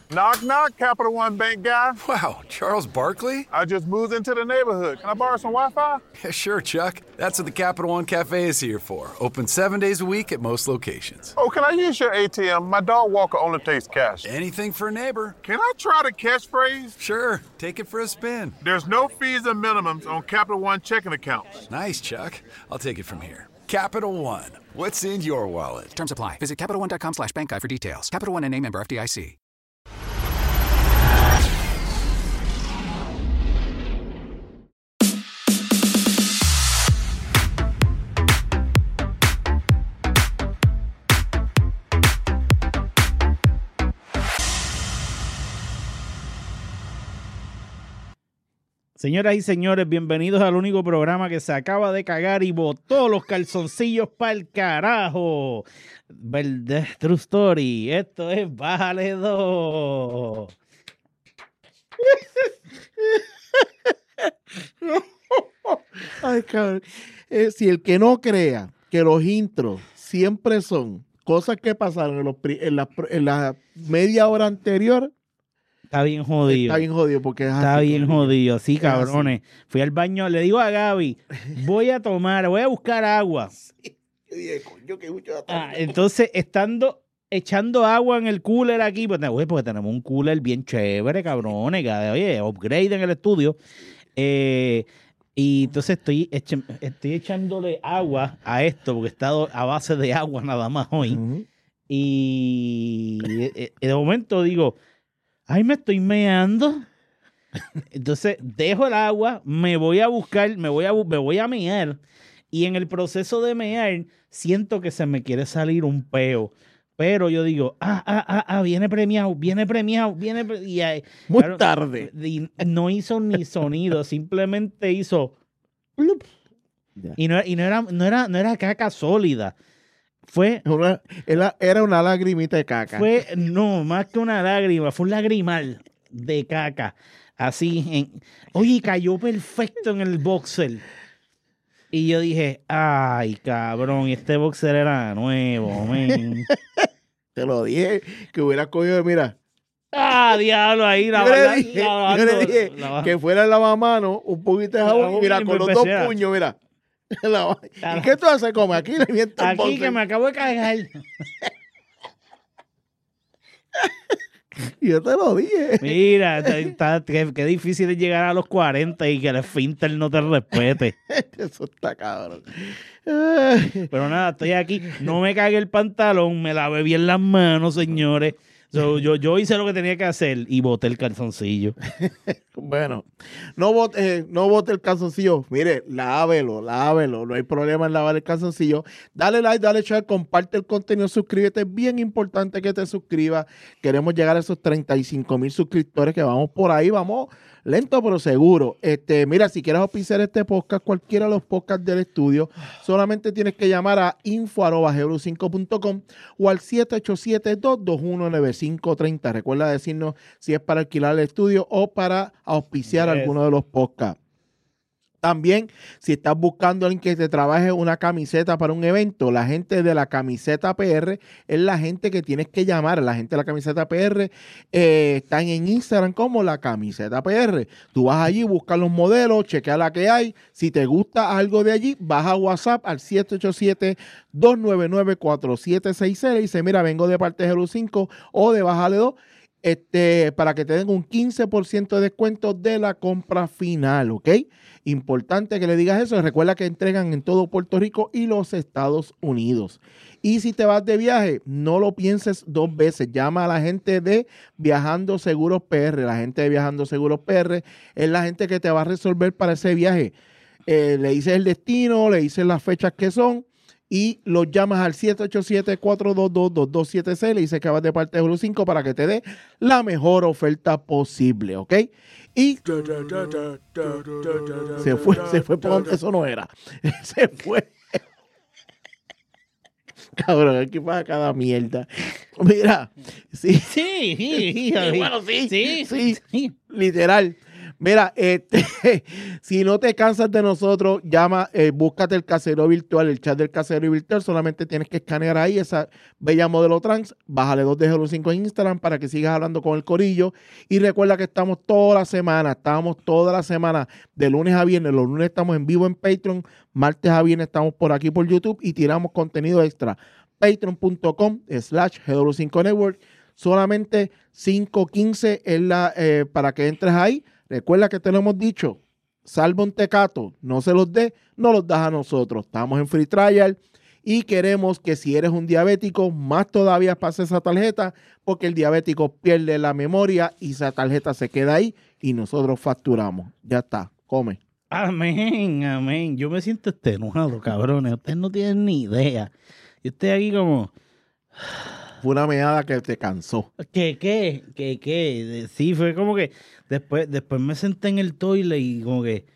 Knock, knock, Capital One Bank guy. Wow, Charles Barkley? I just moved into the neighborhood. Can I borrow some Wi-Fi? Yeah, sure, Chuck. That's what the Capital One Cafe is here for. Open 7 days a week at most locations. Oh, can I use your ATM? My dog Walker only takes cash. Anything for a neighbor. Can I try the catchphrase? Sure, take it for a spin. There's no fees and minimums on Capital One checking accounts. Nice, Chuck. I'll take it from here. Capital One. What's in your wallet? Terms apply. Visit CapitalOne.com/bankguide for details. Capital One NA, member FDIC. Señoras y señores, bienvenidos al único programa que se acaba de cagar y botó los calzoncillos pa'l carajo. True Story. Esto es Bájale 2. Ay, cabrón. Si el que no crea que los intros siempre son cosas que pasaron en la media hora anterior, Está bien jodido. está bien jodido porque es Está así, bien jodido, sí, cabrones. Fui al baño, le digo a Gaby, voy a buscar agua. Yo dije, coño, que mucho Entonces, echando agua en el cooler aquí, pues, porque tenemos un cooler bien chévere, cabrones, oye, upgrade en el estudio. Y entonces estoy echándole agua a esto, porque he estado a base de agua nada más hoy. Uh-huh. Y de momento digo, ay, me estoy meando. Entonces dejo el agua, me voy a mear. Y en el proceso de mear, siento que se me quiere salir un peo. Pero yo digo, viene premiado. Muy tarde. Y no hizo ni sonido, simplemente hizo plup. Y no era caca sólida. Era una lagrimita de caca. No, más que una lágrima, fue un lagrimal de caca. Así, oye, cayó perfecto en el boxer. Y yo dije, ay, cabrón, este boxer era nuevo, men. Te lo dije, que hubiera cogido, mira. Diablo, ahí Yo le dije que fuera el lavamano, un poquito de jabón, y mira, con los dos puños, mira. ¿Y qué tú haces? Come aquí, le miento el aquí boxer. que me acabo de cagar. Yo te lo dije. Mira, qué difícil es llegar a los 40 y que el esfínter no te respete. Eso está cabrón. Pero nada, estoy aquí. No me cagué el pantalón, me lavé bien las manos, señores. Yo hice lo que tenía que hacer y boté el calzoncillo. Bueno, no bote el calzoncillo. Mire, lávelo. No hay problema en lavar el calzoncillo. Dale like, dale share, comparte el contenido, suscríbete. Es bien importante que te suscribas. Queremos llegar a esos 35,000 suscriptores que vamos por ahí. Vamos lento pero seguro. Mira, si quieres auspiciar este podcast, cualquiera de los podcasts del estudio, solamente tienes que llamar a info@gebru5.com o al 787-221-9530. Recuerda decirnos si es para alquilar el estudio o para auspiciar alguno de los podcasts. También, si estás buscando a alguien que te trabaje una camiseta para un evento, la gente de la Camiseta PR es la gente que tienes que llamar. La gente de la Camiseta PR están en Instagram como la Camiseta PR. Tú vas allí, buscas los modelos, chequea la que hay. Si te gusta algo de allí, vas a WhatsApp al 787-299-4766 y dice, mira, vengo de parte de Gebru 5 o de Bájale 2. Para que te den un 15% de descuento de la compra final, ¿ok? Importante que le digas eso. Recuerda que entregan en todo Puerto Rico y los Estados Unidos. Y si te vas de viaje, no lo pienses dos veces. Llama a la gente de Viajando Seguros PR. La gente de Viajando Seguros PR es la gente que te va a resolver para ese viaje. Le dices el destino, le dices las fechas que son, y los llamas al 787-422-2276, le dices que vas de parte de Gebru 5 para que te dé la mejor oferta posible, ¿ok? Y se fue por donde eso no era. Se fue. Cabrón, aquí pasa cada mierda. Mira, sí. Sí, Bueno, sí, literal. Mira, si no te cansas de nosotros, llama, búscate el Caserío Virtual, el chat del Caserío Virtual. Solamente tienes que escanear ahí esa bella modelo trans. Bájale 2 de Hello 5 en Instagram para que sigas hablando con el corillo. Y recuerda que estamos toda la semana, de lunes a viernes. Los lunes estamos en vivo en Patreon, martes a viernes estamos por aquí por YouTube y tiramos contenido extra. Patreon.com/GW5Network. Solamente $5.15 es para que entres ahí. Recuerda que te lo hemos dicho. Salva un tecato, no se los dé, no los das a nosotros. Estamos en free trial y queremos que si eres un diabético, más todavía pase esa tarjeta, porque el diabético pierde la memoria y esa tarjeta se queda ahí y nosotros facturamos. Ya está, come. Amén, amén. Yo me siento enojado, cabrones. Ustedes no tienen ni idea. Yo estoy aquí como... Fue una meada que te cansó. ¿Qué? Sí, fue como que después me senté en el toilet y como que...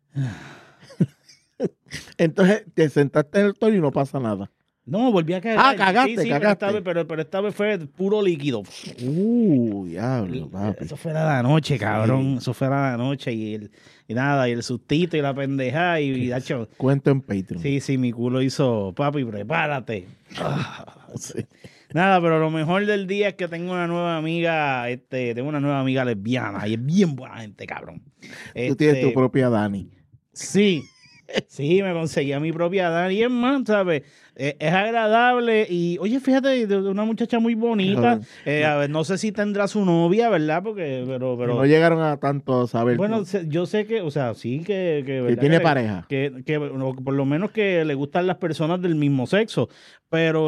Entonces te sentaste en el toilet y no pasa nada. No, volví a cagar. Cagaste. Pero esta vez fue puro líquido. Diablo, papi. Eso fue la noche, cabrón. Eso fue la noche y el sustito y la pendejada y hecho. Cuento en Patreon. Sí, mi culo hizo, papi, prepárate. Sí. Nada, pero lo mejor del día es que tengo una nueva amiga, lesbiana y es bien buena gente, cabrón. Tú tienes tu propia Dani. Sí, me conseguí a mi propia Dani. Y es más, ¿sabes? Es agradable y, oye, fíjate, de una muchacha muy bonita. A ver, no sé si tendrá su novia, ¿verdad? Pero no llegaron a tanto saber. Bueno, yo sé que, o sea, sí que ¿verdad? Tiene pareja. Que por lo menos que le gustan las personas del mismo sexo. Pero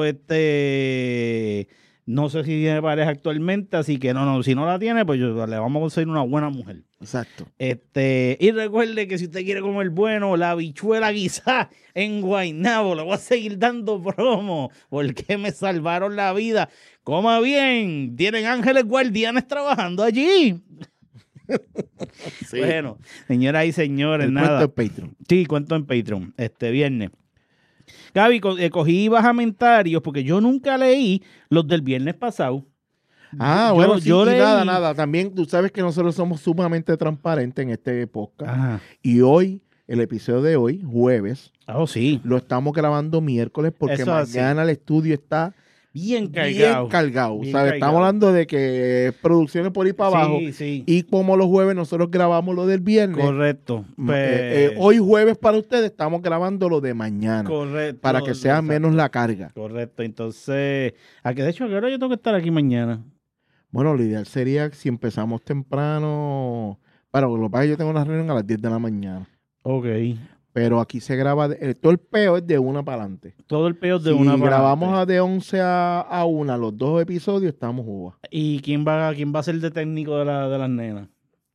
no sé si tiene pareja actualmente, así que no, si no la tiene, pues le vamos a conseguir una buena mujer. Exacto. Y recuerde que si usted quiere comer bueno, la habichuela guisada en Guaynabo, le voy a seguir dando promo, porque me salvaron la vida. Coma bien, tienen ángeles guardianes trabajando allí. Sí. Bueno, señoras y señores, nada. Cuento en Patreon. Sí, cuento en Patreon, este viernes. Gaby, cogí bajamentarios porque yo nunca leí los del viernes pasado. Bueno, yo leí... nada. También tú sabes que nosotros somos sumamente transparentes en este podcast. Ajá. Y hoy, el episodio de hoy, jueves, sí, lo estamos grabando miércoles porque mañana el estudio está bien cargado. ¿Sabes? Estamos hablando de que producciones por ir para abajo. Sí. Y como los jueves nosotros grabamos lo del viernes. Correcto. Hoy jueves para ustedes estamos grabando lo de mañana. Correcto. Para que sea menos la carga. Correcto. Entonces, de hecho, ahora yo tengo que estar aquí mañana. Bueno, lo ideal sería si empezamos temprano. Bueno, lo que pasa es que yo tengo una reunión a las 10 de la mañana. Ok. Pero aquí se graba, todo el peo es de una para adelante. Todo el peo es de una para adelante. Si grabamos de 11 a 1, los 2 episodios, estamos uvas. ¿Y quién va a ser de técnico de las nenas?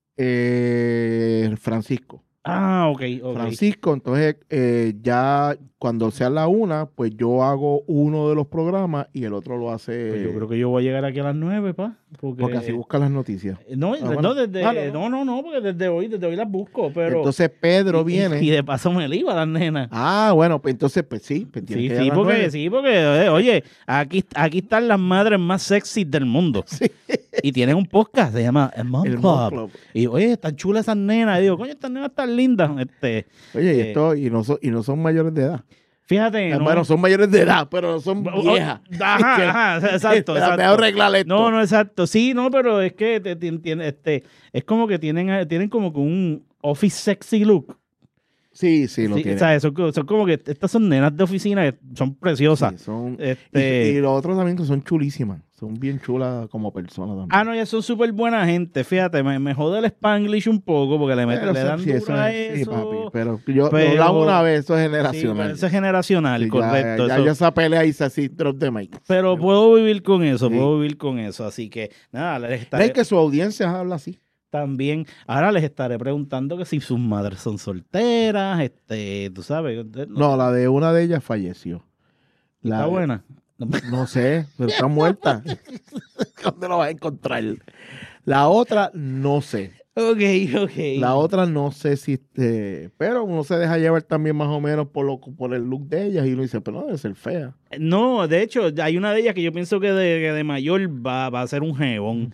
Francisco. Ok. Francisco, entonces ya cuando sea la 1, pues yo hago uno de los programas y el otro lo hace. Pues yo creo que yo voy a llegar aquí a las 9, pa. Porque así busca las noticias. No, porque desde hoy las busco, pero. Entonces Pedro viene. Y de paso me ligo a las nenas. Bueno, pues entonces, pues sí. Pues porque, oye, aquí están las madres más sexy del mundo. Sí. Y tienen un podcast, se llama El Mom Club. Y oye, están chulas esas nenas. Y digo, coño, estas nenas están lindas. Oye, y no son mayores de edad. Fíjate. Bueno, son mayores de edad, pero no son viejas. Ajá, exacto. Me arreglar esto. No, exacto. Sí, no, pero es que es como que tienen como que un office sexy look. Sí, lo tienen. O sea, son como que estas son nenas de oficina que son preciosas. Sí, son, y los otros también que son chulísimas. Son bien chulas como personas también. No, ya son súper buena gente. Fíjate, me jode el Spanglish un poco porque le dan duro a eso. Sí, papi, pero yo lo hablamos una vez, eso es generacional. Sí, eso es generacional, correcto. Ya esa pelea hice así, drop the mic. Pero puedo vivir con eso, Así que, nada, les estaré... Es que su audiencia habla así. También, ahora les estaré preguntando que si sus madres son solteras, tú sabes. No, la de una de ellas falleció. ¿Está buena? No sé, pero está muerta. ¿Dónde lo vas a encontrar? La otra, no sé. Ok. La otra no sé si pero uno se deja llevar también más o menos por el look de ellas y uno dice, pero no debe ser fea. No, de hecho, hay una de ellas que yo pienso que de mayor va a ser un jebón.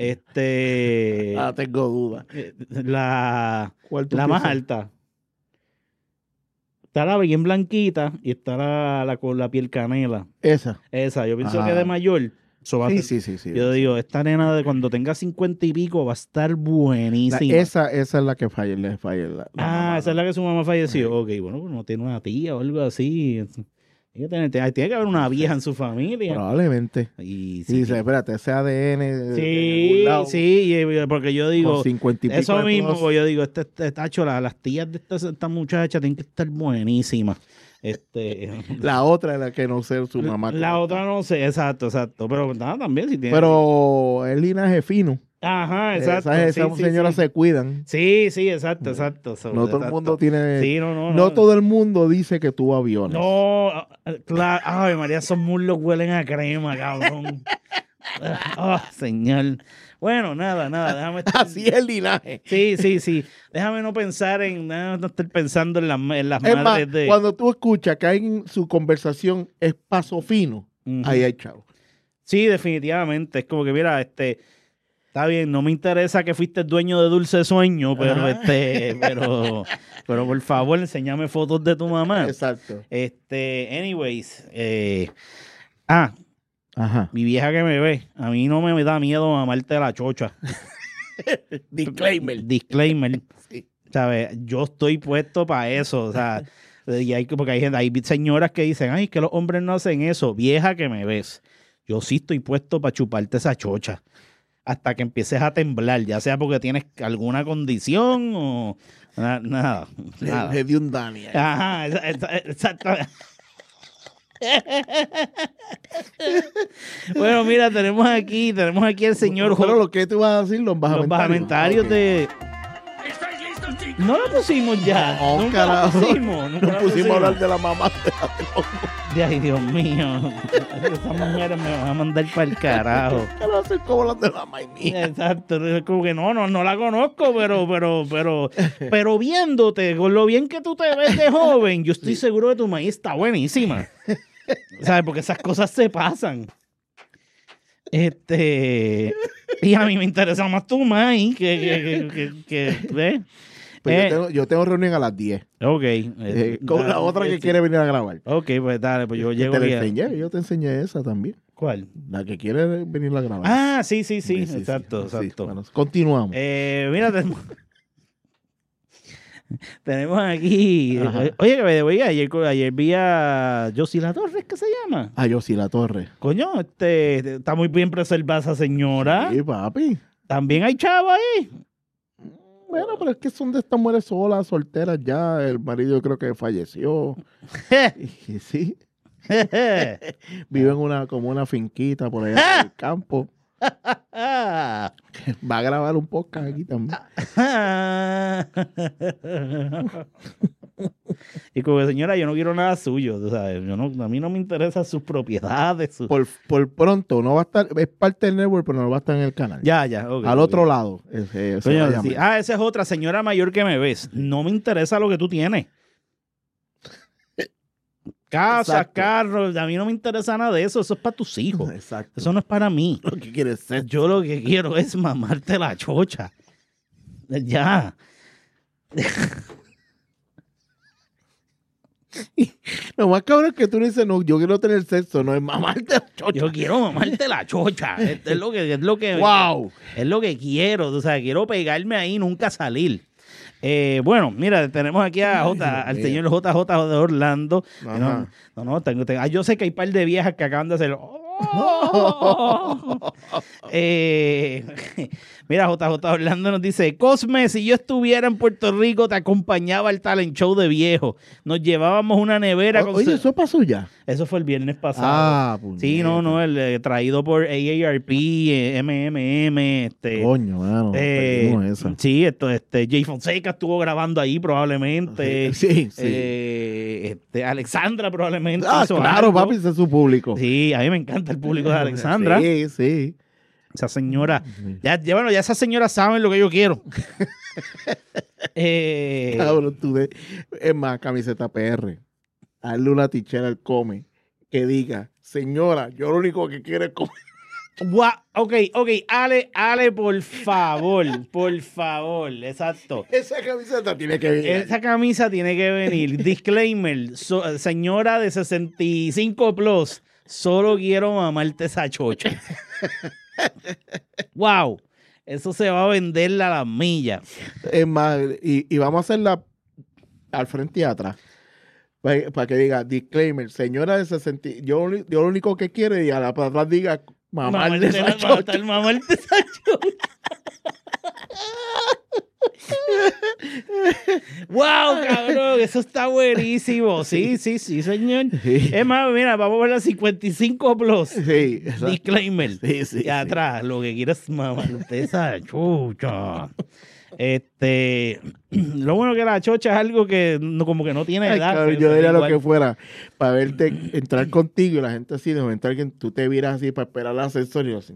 Tengo dudas. ¿Cuál tú La más piensas? alta. Está la bien blanquita y está la con la piel canela. Esa. Esa, yo pienso Ah. que de mayor. Eso va a Sí, ser- sí. Yo digo, esta nena de cuando tenga 50 y pico va a estar buenísima. Esa es la que le falla. La mamá. Esa es la que su mamá falleció. Ok, bueno, pues no tiene una tía o algo así. Tiene que haber una vieja en su familia. Probablemente. Y Y sí, dice, espérate, ese ADN de algún sí, lado, porque yo digo, con 50 y pico eso de mismo, plus. pues yo digo, tacho, las tías de esta muchacha tienen que estar buenísimas. La otra es la que no sé su mamá. La otra no sé, exacto, pero nada, también si tiene. Pero es linaje fino. Ajá, exacto. Esas sí, señoras sí. se cuidan. Sí, exacto. No todo el mundo tiene. Sí, no. No todo el mundo dice que tuvo aviones. No, claro. Ay, María, esos muslos huelen a crema, cabrón. Señor. Bueno, nada, déjame estar... Así es el linaje. Sí. Déjame no pensar déjame no estar pensando en las Es más, madres de... cuando tú escuchas que hay en su conversación es paso fino, Ujú. ahí hay chavo. Sí, definitivamente. Es como que, mira, está bien, no me interesa que fuiste dueño de Dulce Sueño, pero pero por favor, enséñame fotos de tu mamá. Exacto. Anyways, Ajá. mi vieja que me ve, a mí no me da miedo mamarte la chocha. Disclaimer. Sí. ¿Sabes? Yo estoy puesto para eso, o sea, porque hay señoras que dicen, ay, que los hombres no hacen eso. Vieja que me ves, yo sí estoy puesto para chuparte esa chocha hasta que empieces a temblar, ya sea porque tienes alguna condición o nada. Le dio un Dani ahí. Ajá, exacto. Bueno, mira, tenemos aquí al señor Pero lo que tú vas a decir, los los bajamentarios. bajamentarios Ok. de... No lo pusimos ya. No, nunca carajo. lo pusimos. Nunca Nos lo pusimos a hablar pusimos. de la mamá. Ay, Dios mío. Esas mujeres me van a mandar para el carajo. ¿Qué va a hacer como las de la mamá mía? Exacto. Es como que no la conozco, pero viéndote, con lo bien que tú te ves de joven, yo estoy seguro que tu maíz está buenísima. ¿Sabes? Porque esas cosas se pasan. Y a mí me interesa más tu maíz que ¿ves? Pues yo tengo reunión a las 10. Ok. Con la otra que quiere venir a grabar. Ok, pues dale, pues yo llego Te la aquí. enseñé, yo te enseñé esa también. ¿Cuál? La que quiere venir a grabar. Ah, sí, Sí, exacto. sí. Bueno, continuamos. Mira, tenemos aquí. Ajá. Oye, que ayer vi a Yosila Torres, ¿qué se llama? Yo sí, la torre. Coño, está muy bien preservada esa señora. Sí, papi. También hay chavo ahí. Bueno, pero es que son de estas mujeres solas, solteras ya. El marido creo que falleció. Y sí, vive en como una finquita por allá en el campo. Va a grabar un podcast aquí también. Y como señora, yo no quiero nada suyo, tú sabes. A mí no me interesan sus propiedades. Por pronto, no va a estar, es parte del network, pero no va a estar en el canal. Ya, ok, Al ok. otro lado. Se Coño, va a sí. llamar. Esa es otra señora mayor que me ves. No me interesa lo que tú tienes. Casas, Exacto. carros, a mí no me interesa nada de eso. Eso es para tus hijos. Exacto. Eso no es para mí. Lo que quieres ser. Yo lo que quiero es mamarte la chocha. Ya. Lo más cabrón es que tú dices, no, yo quiero tener sexo, no es mamarte la chocha. Yo quiero mamarte la chocha. Es lo que ¡Wow! es lo que quiero. O sea, quiero pegarme ahí y nunca salir. Bueno, mira, tenemos aquí al señor JJ de Orlando. Ajá. Yo sé que hay un par de viejas que acaban de hacer. Mira, JJ Orlando nos dice: Cosme, si yo estuviera en Puerto Rico, te acompañaba al talent show de viejo. Nos llevábamos una nevera con. Oye, eso pasó ya. Eso fue el viernes pasado. Sí, no, el traído por AARP, MMM, Coño, mano. perdimos esa. Sí, Jay Fonseca estuvo grabando ahí probablemente. Sí. Alexandra probablemente hizo Claro, algo. papi, ese es su público. Sí, a mí me encanta el público de Alexandra. Sí. Esa señora, bueno, ya esa señora sabe lo que yo quiero. Cabrón, es más, camiseta PR. Hazle una tichera al come que diga, señora, yo lo único que quiero es comer. Ok, Ale, por favor, exacto. Esa camiseta tiene que venir. Esa camisa tiene que venir. Disclaimer, señora de 65 plus, solo quiero mamarte esa chocha. Wow, eso se va a vender a las millas. Es más, y vamos a hacerla al frente y atrás. Para que diga, disclaimer, señora de 60, yo lo único que quiero y a la para atrás diga, mamarte esa chocha. Mamarte esa chocha. Wow, cabrón, eso está buenísimo. Sí, señor. Sí. Es más, mira, vamos a ver la 55 plus. Sí, exacto. Disclaimer. Sí, y atrás, lo que quieres es mamarte esa chucha. Lo bueno que la chocha es algo que como que no tiene Ay, edad. cabrón, yo diría lo que fuera para verte entrar contigo y la gente así, de momento alguien, tú te viras así para esperar el ascensor y yo así.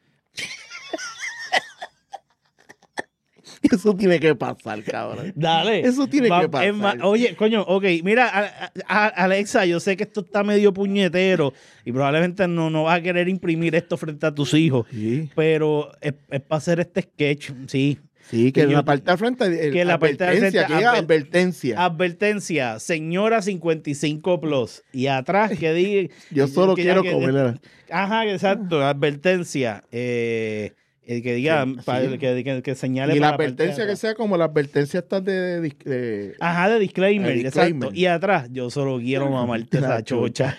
Eso tiene que pasar, cabrón. Dale. Eso tiene que pasar. Oye, coño, ok, mira, Alexa, yo sé que esto está medio puñetero y probablemente no vas a querer imprimir esto frente a tus hijos, Sí. pero es para hacer este sketch, sí. Sí, que en la parte de frente, que la parte de frente, que diga advertencia. Advertencia, señora 55 plus. Y atrás que diga... Yo solo que quiero que- comer. Ajá, exacto, advertencia. Que diga, Sí. que señale Y la para parte de advertencia que atrás. sea como la advertencia esta de Ajá, de disclaimer, De disclaimer. exacto. Y atrás, yo solo quiero mamarte esa La chocha.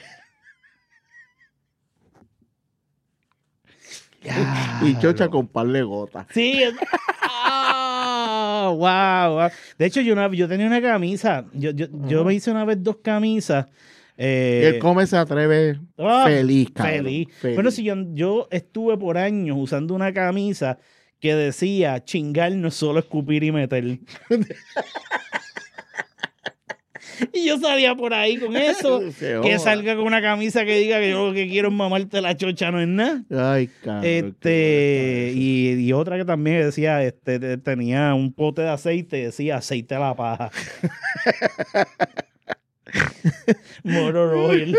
y chocha con par de gotas. Sí. Wow. De hecho, yo tenía una camisa. Yo me hice una vez 2 camisas. Y el come se atreve feliz, cabrón. Feliz. Bueno, si yo estuve por años usando una camisa que decía chingar no es solo escupir y meter. Y yo salía por ahí con eso. Se Que joda. salga con una camisa que diga que yo lo que quiero es mamarte la chocha, no es nada. Ay, cabrón. Y otra que también decía, tenía un pote de aceite y decía aceite a la paja. Motor oil.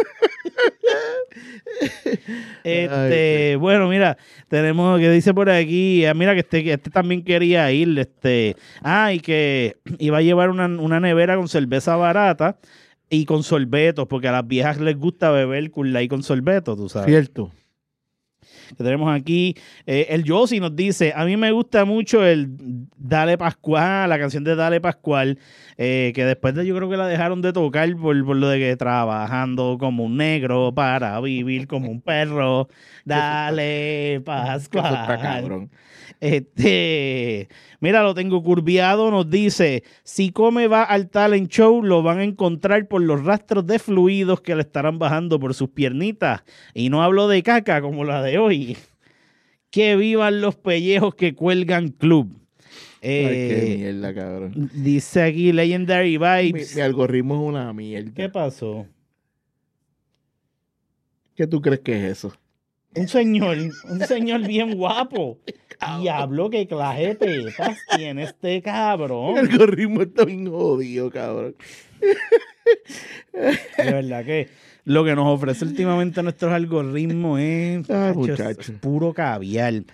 Bueno, mira, tenemos que dice por aquí, mira que este también quería ir, y que iba a llevar una nevera con cerveza barata y con sorbetos, porque a las viejas les gusta beber Cool Light con sorbetos, tú sabes. Cierto. Que tenemos aquí, el Yossi nos dice, a mí me gusta mucho el Dale Pascual, la canción de Dale Pascual, que después yo creo que la dejaron de tocar por lo de que trabajando como un negro para vivir como un perro, Dale Pascual. Eso está cabrón. Mira, lo tengo curviado, nos dice, si Come va al talent show, lo van a encontrar por los rastros de fluidos que le estarán bajando por sus piernitas. Y no hablo de caca como la de hoy. Que vivan los pellejos que cuelgan club. Ay, qué mierda, cabrón. Dice aquí Legendary Vibes. Mi algoritmo es una mierda. ¿Qué pasó? ¿Qué tú crees que es eso? Un señor bien guapo. Diablo, que clase de tetas tiene este cabrón. El algoritmo está bien jodido, cabrón. De verdad que lo que nos ofrece últimamente nuestros algoritmos es, Ay, es muchacho. puro caviar.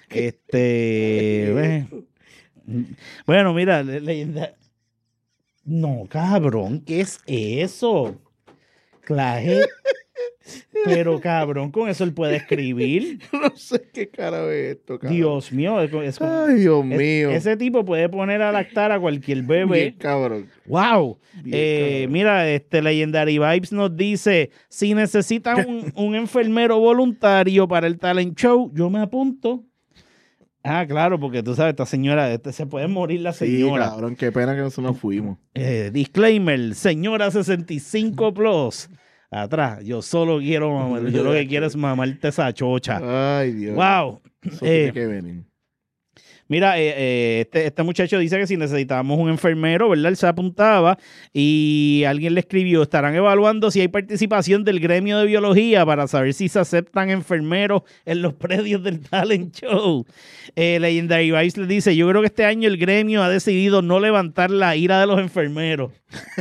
Bueno, mira, leyenda. No, cabrón, ¿qué es eso? Clase. Pero cabrón, con eso él puede escribir. No sé qué carajo es esto, cabrón. Dios mío, Ay, Dios mío. ese tipo puede poner a lactar a cualquier bebé. Bien, cabrón. Wow. Bien, cabrón. Mira, Legendary Vibes nos dice, si necesitan un enfermero voluntario para el talent show, yo me apunto. Ah, claro, porque tú sabes, esta señora, se puede morir la Sí, señora. cabrón, qué pena que nosotros nos fuimos. Disclaimer, señora 65 plus. Atrás, yo solo quiero mamar, yo lo que quiero es mamarte esa chocha. Ay, Dios. Wow. Eso tiene que venir. Mira, este muchacho dice que si necesitábamos un enfermero, ¿verdad? Él se apuntaba y alguien le escribió, estarán evaluando si hay participación del gremio de biología para saber si se aceptan enfermeros en los predios del talent show. Legendary Vice le dice, yo creo que este año el gremio ha decidido no levantar la ira de los enfermeros.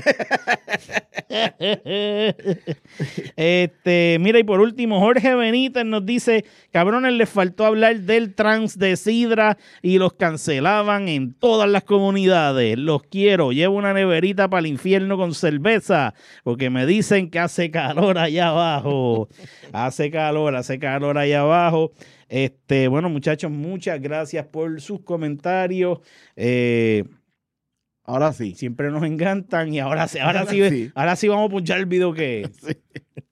Mira, y por último, Jorge Benítez nos dice, cabrones, les faltó hablar del trans de Sidra y los cancelaban en todas las comunidades. Los quiero, llevo una neverita para el infierno con cerveza, porque me dicen que hace calor allá abajo. Hace calor allá abajo. Bueno, muchachos, muchas gracias por sus comentarios. Ahora sí. Siempre nos encantan y ahora sí vamos a punchar el video que es. Sí.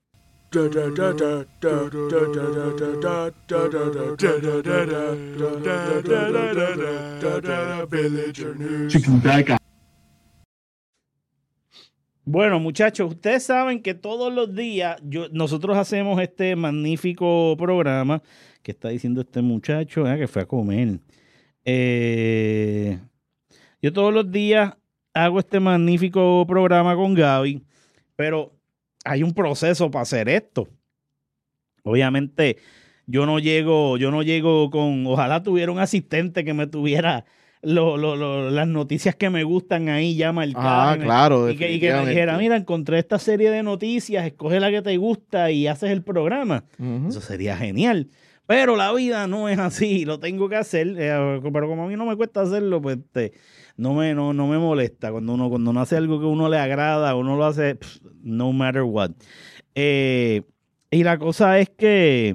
Bueno, muchachos, ustedes saben que todos los días nosotros hacemos este magnífico programa que está diciendo este muchacho que fue a comer. Yo todos los días hago este magnífico programa con Gaby, pero hay un proceso para hacer esto. Obviamente, yo no llego con, ojalá tuviera un asistente que me tuviera las noticias que me gustan ahí ya marcadas. Claro. Y que me dijera, mira, encontré esta serie de noticias, escoge la que te gusta y haces el programa. Uh-huh. Eso sería genial. Pero la vida no es así, lo tengo que hacer, pero como a mí no me cuesta hacerlo, pues no me molesta. Cuando uno hace algo que a uno le agrada, uno lo hace no matter what. Y la cosa es que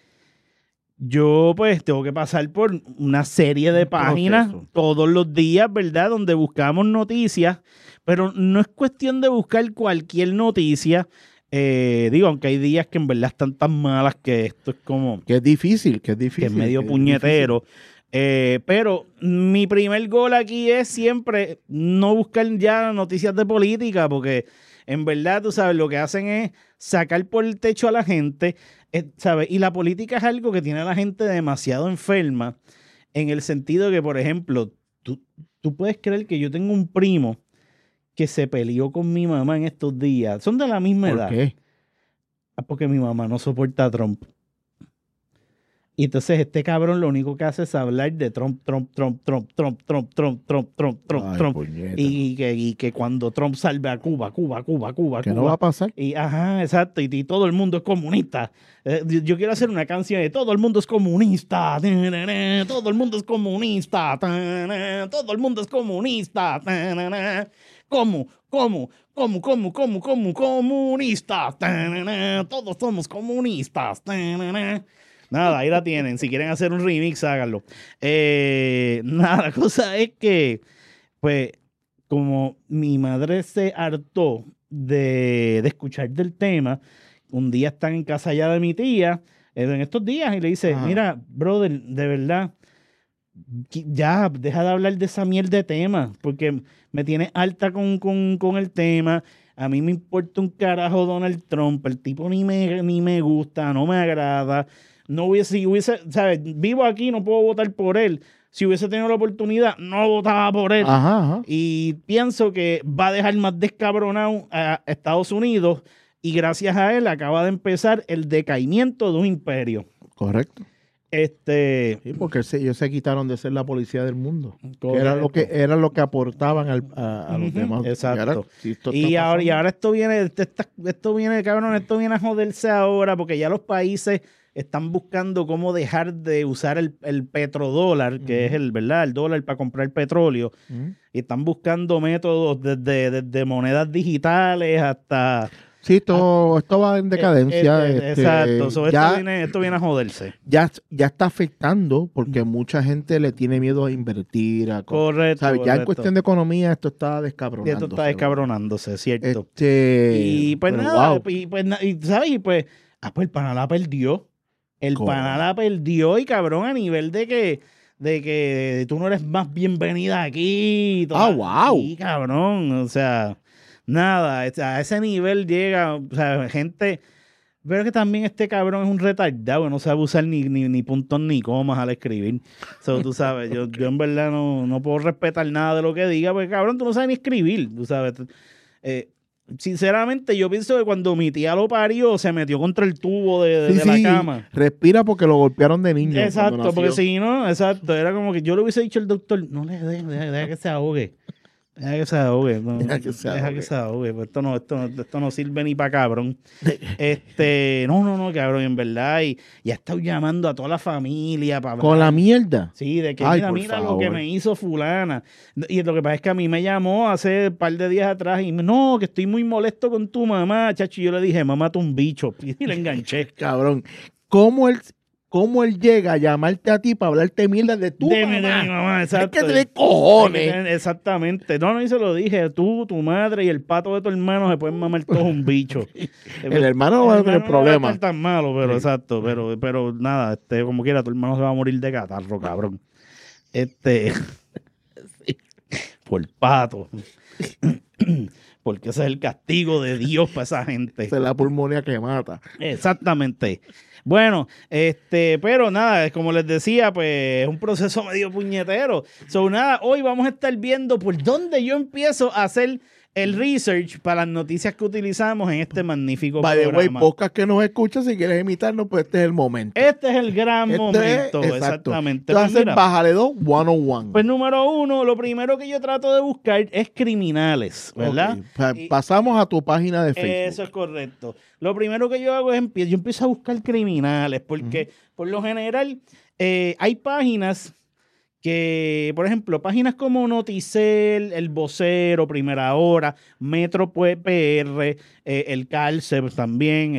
yo pues tengo que pasar por una serie de páginas todos los días, ¿verdad? Donde buscamos noticias, pero no es cuestión de buscar cualquier noticia. Aunque hay días que en verdad están tan malas que esto es como... Que es difícil. Que es medio puñetero. Pero mi primer gol aquí es siempre no buscar ya noticias de política, porque en verdad, tú sabes, lo que hacen es sacar por el techo a la gente, ¿sabes? Y la política es algo que tiene a la gente demasiado enferma, en el sentido de que, por ejemplo, tú puedes creer que yo tengo un primo que se peleó con mi mamá en estos días. Son de la misma edad. ¿Por qué? Porque mi mamá no soporta a Trump. Y entonces este cabrón lo único que hace es hablar de Trump. Y que cuando Trump salve a Cuba. ¿Qué no va a pasar? Exacto. Y todo el mundo es comunista. Yo quiero hacer una canción de todo el mundo es comunista. Todo el mundo es comunista. Todo el mundo es comunista. ¿Cómo? Comunistas. Todos somos comunistas. Nada, ahí la tienen. Si quieren hacer un remix, háganlo. La cosa es que, pues, como mi madre se hartó de escuchar del tema, un día están en casa ya de mi tía, en estos días, y le dice, mira, brother, de verdad, ya, deja de hablar de esa mierda de tema, porque me tiene alta con el tema. A mí me importa un carajo Donald Trump, el tipo ni me gusta, no me agrada. Si hubiese, ¿sabes? Vivo aquí, no puedo votar por él. Si hubiese tenido la oportunidad, no votaba por él. Y pienso que va a dejar más descabronado a Estados Unidos, y gracias a él acaba de empezar el decaimiento de un imperio. Correcto. Sí, porque ellos se quitaron de ser la policía del mundo. Que era lo que aportaban a los demás. Exacto. Y ahora esto viene, cabrón, esto viene a joderse ahora, porque ya los países están buscando cómo dejar de usar el petrodólar, que es el dólar para comprar petróleo. Y están buscando métodos desde monedas digitales hasta... Sí, esto va en decadencia. Exacto. Esto viene a joderse. Ya está afectando porque mucha gente le tiene miedo a invertir. Correcto. ¿Sabes? Ya en cuestión de economía esto está descabronándose. Esto está descabronándose, ¿cierto? Y pues nada, ¿sabes? Pues el Panalá perdió. El Panalá perdió, y cabrón, a nivel de que tú no eres más bienvenida aquí. ¡Wow! Sí, cabrón, o sea... Nada, a ese nivel llega, o sea, gente Pero es que también este cabrón es un retardado, no sabe usar ni puntos ni comas al escribir. So, tú sabes, yo en verdad no puedo respetar nada de lo que diga, porque cabrón, tú no sabes ni escribir, tú sabes. Sinceramente, yo pienso que cuando mi tía lo parió, se metió contra el tubo de la cama. Respira porque lo golpearon de niño. Exacto, porque si no, exacto, era como que yo le hubiese dicho al doctor, no le deja que se ahogue. Deja que se ahogue. No, deja que se ahogue. Pues esto no sirve ni para cabrón. No, cabrón, en verdad. Y ha estado llamando a toda la familia para ¿Con la mierda? Sí, de que Ay, mira por lo que favor. me hizo fulana. Y lo que pasa es que a mí me llamó hace un par de días atrás y no, que estoy muy molesto con tu mamá, chacho. Y yo le dije, mamá, tú un bicho. Y le enganché. Cabrón, ¿cómo él llega a llamarte a ti para hablarte mierda de tu De mamá? mi mamá, exacto. Es que tiene cojones. Exactamente. No, y se lo dije. Tú, tu madre y el pato de tu hermano se pueden mamar todos un bicho. El hermano no va a tener No problema. va a estar tan malo, pero exacto. Pero nada, como quiera, tu hermano se va a morir de catarro, cabrón. Por pato. Porque ese es el castigo de Dios para esa gente. Esa es la pulmonía que mata. Exactamente. Bueno, pero nada, como les decía, pues es un proceso medio puñetero. So, nada, hoy vamos a estar viendo por dónde yo empiezo a hacer el research para las noticias que utilizamos en este magnífico By the way, programa. podcast que nos escucha, si quieres imitarnos, pues este es el momento. Este es el gran Este momento, es, exacto. exactamente. Tú vas a Pues hacer mira, Bájale 2 101. pues número uno, lo primero que yo trato de buscar es criminales, ¿verdad? Ok, pasamos a tu página de Facebook. Eso es correcto. Lo primero que yo hago es yo empiezo a buscar criminales, porque por lo general hay páginas que, por ejemplo, páginas como Noticel, El Vocero, Primera Hora, Metro PR, El Calce también,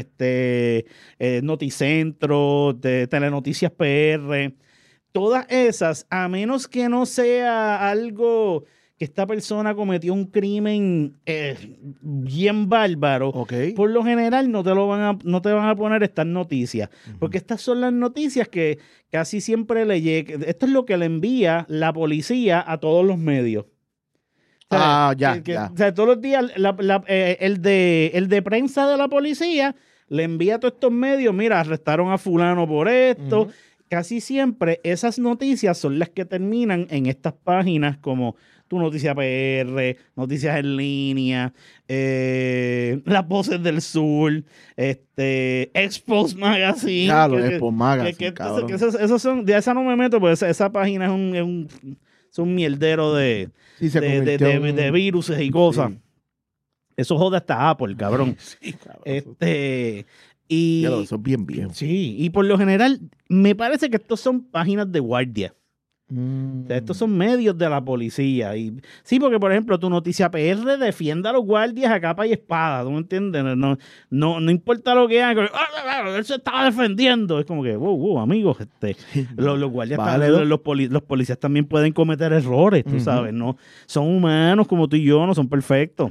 Noticentro, Telenoticias PR, todas esas, a menos que no sea algo que esta persona cometió un crimen bien bárbaro, Ok. por lo general no te van a poner estas noticias, porque estas son las noticias que casi siempre le llegan. Esto es lo que le envía la policía a todos los medios. O sea, Ya. O sea, todos los días el de prensa de la policía le envía a todos estos medios, mira, arrestaron a fulano por esto. Casi siempre esas noticias son las que terminan en estas páginas como Tu Noticia PR, Noticias en Línea, Las Voces del Sur, Expos Magazine. Ya, los Expos Magazine, que esos son, de esa no me meto, pues esa página es un mierdero de Sí, se convirtió en- de virus y cosas. Sí. Eso jode hasta Apple, cabrón. Sí, cabrón. Y Ya, eso es bien viejo. sí, y por lo general me parece que estos son páginas de guardia. O sea, estos son medios de la policía. Y sí, porque por ejemplo, Tu Noticia PR defiende a los guardias a capa y espada. ¿Tú me entiendes? No importa lo que hagan. Él se estaba defendiendo. Es como que, wow, amigos, los guardias Vale, también, los policías también pueden cometer errores, tú sabes, ¿no? Son humanos como tú y yo, no son perfectos.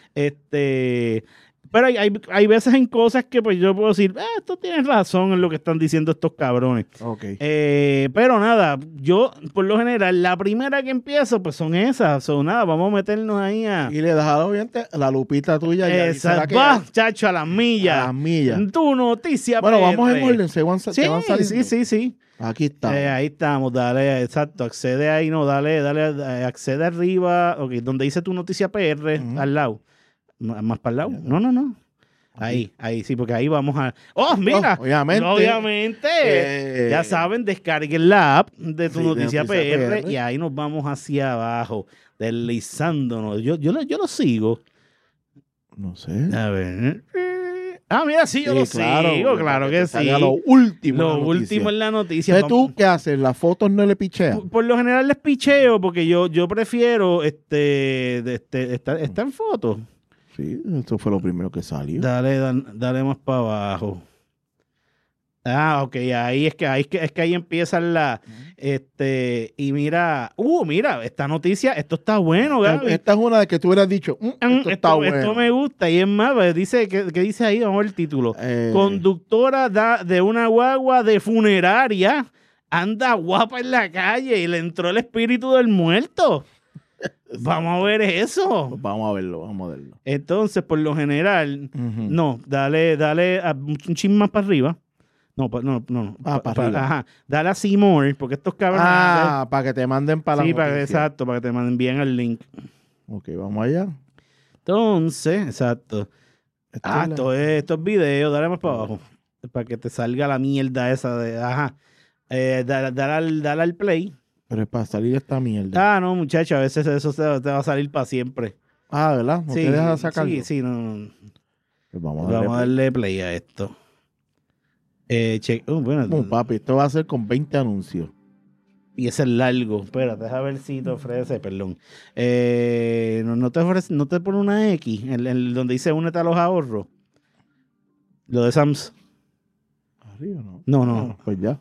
Pero hay veces en cosas que pues yo puedo decir, esto tienes razón en lo que están diciendo estos cabrones. Ok. Pero nada, yo por lo general, la primera que empiezo pues son esas. Son nada, vamos a meternos ahí a... Y le das a los oyentes la lupita tuya. Ya dice la que Va, hay. chacho, a las millas. A las millas. Tu Noticia Bueno, PR. vamos en orden. Te van saliendo. Sí. Aquí está. Ahí estamos, dale, exacto, accede ahí, no, dale, accede arriba, ok, donde dice Tu Noticia PR, al lado. ¿Más para el lado? No. Ahí, sí, porque ahí vamos a... ¡Oh, mira! Obviamente. Ya saben, descarguen la app de Tu Noticia PR y ahí nos vamos hacia abajo, deslizándonos. Yo lo sigo. No sé. A ver. Mira, sí, yo lo sigo, claro que sí. Lo último. Lo último en la noticia. Entonces, ¿tú qué haces? ¿Las fotos no le picheas? Por lo general les picheo porque yo prefiero estar en fotos. Sí, esto fue lo primero que salió. Dale más para abajo. Ok, ahí empieza la y mira, esta noticia, esto está bueno, Gaby. Esta es una de que tú hubieras dicho, esto está bueno. Esto me gusta, y es más, pues, dice, ¿qué dice ahí? Vamos a ver el título. Conductora de una guagua de funeraria anda guapa en la calle y le entró el espíritu del muerto. Vamos a ver eso. Pues vamos a verlo. Entonces, por lo general, no, dale un chin más para arriba. No. Para arriba. Ajá, dale a Seymour, porque estos cabrones... Para que te manden para la noticia. Exacto, para que te manden bien el link. Ok, vamos allá. Entonces, exacto. Esto es video, dale más para abajo. Para que te salga la mierda esa de... Ajá. Dale al play. Pero es para salir esta mierda. No, muchacho, a veces eso te va a salir para siempre. ¿Verdad? ¿No te dejas sacarlo? Sí, no. Pues vamos a darle play a esto. Bueno, papi, esto va a ser con 20 anuncios. Y ese es largo. Espérate, déjame ver si te ofrece, perdón. No te pone una X, donde dice únete a los ahorros. Lo de Sams. ¿Arriba no? No. Pues ya.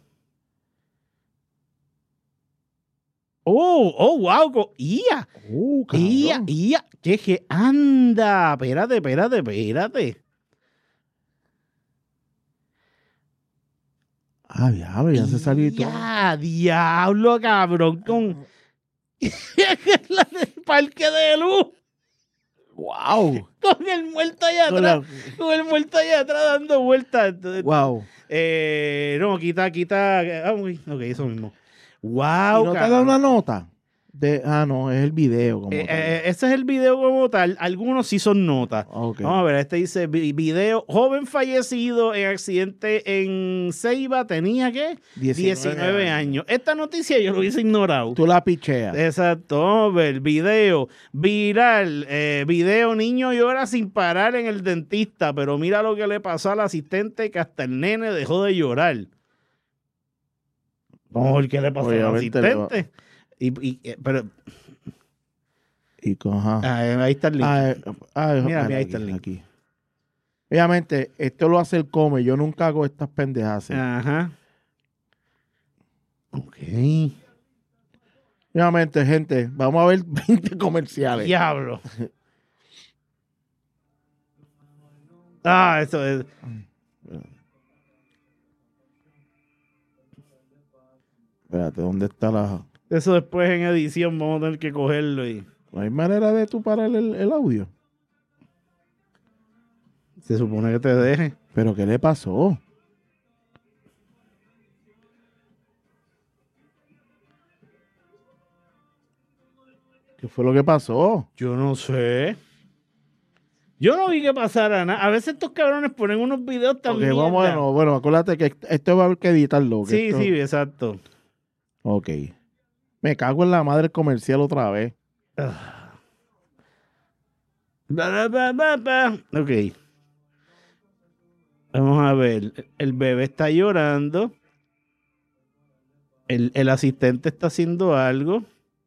Wow. ¡Ia! Que anda. Espérate. Diablo, ya se salió y todo. Diablo, cabrón, con la del parque de luz. ¡Wow! Con el muerto allá atrás. Con el muerto allá atrás dando vueltas. ¡Wow! No, quita. Ok, eso mismo. ¡Wow! ¿Y no te da una nota? No, es el video como tal. Ese es el video como tal. Algunos sí son notas. Okay. Vamos a ver, este dice video, joven fallecido en accidente en Ceiba, tenía ¿qué? 19 años. Esta noticia yo lo hubiese ignorado. Tú la picheas. Exacto, vamos a ver, video viral, video, niño llora sin parar en el dentista, pero mira lo que le pasó al asistente que hasta el nene dejó de llorar. Vamos a ver qué le pasó al asistente. Pero ahí está el link. Mira, ahí está el link. Aquí. Obviamente, esto lo hace el Come. Yo nunca hago estas pendejas. Ajá. Ok. Obviamente, gente, vamos a ver 20 comerciales. Diablo. Eso es. Espérate, ¿dónde está la...? Eso después en edición vamos a tener que cogerlo y... ¿No hay manera de tú parar el audio? Se supone que te deje. ¿Pero qué le pasó? ¿Qué fue lo que pasó? Yo no sé. Yo no vi que pasara nada. A veces estos cabrones ponen unos videos también. Bueno, acuérdate que esto va a haber que editarlo. Sí, exacto. Ok. Me cago en la madre comercial otra vez. Ok. Vamos a ver. El bebé está llorando. El asistente está haciendo algo.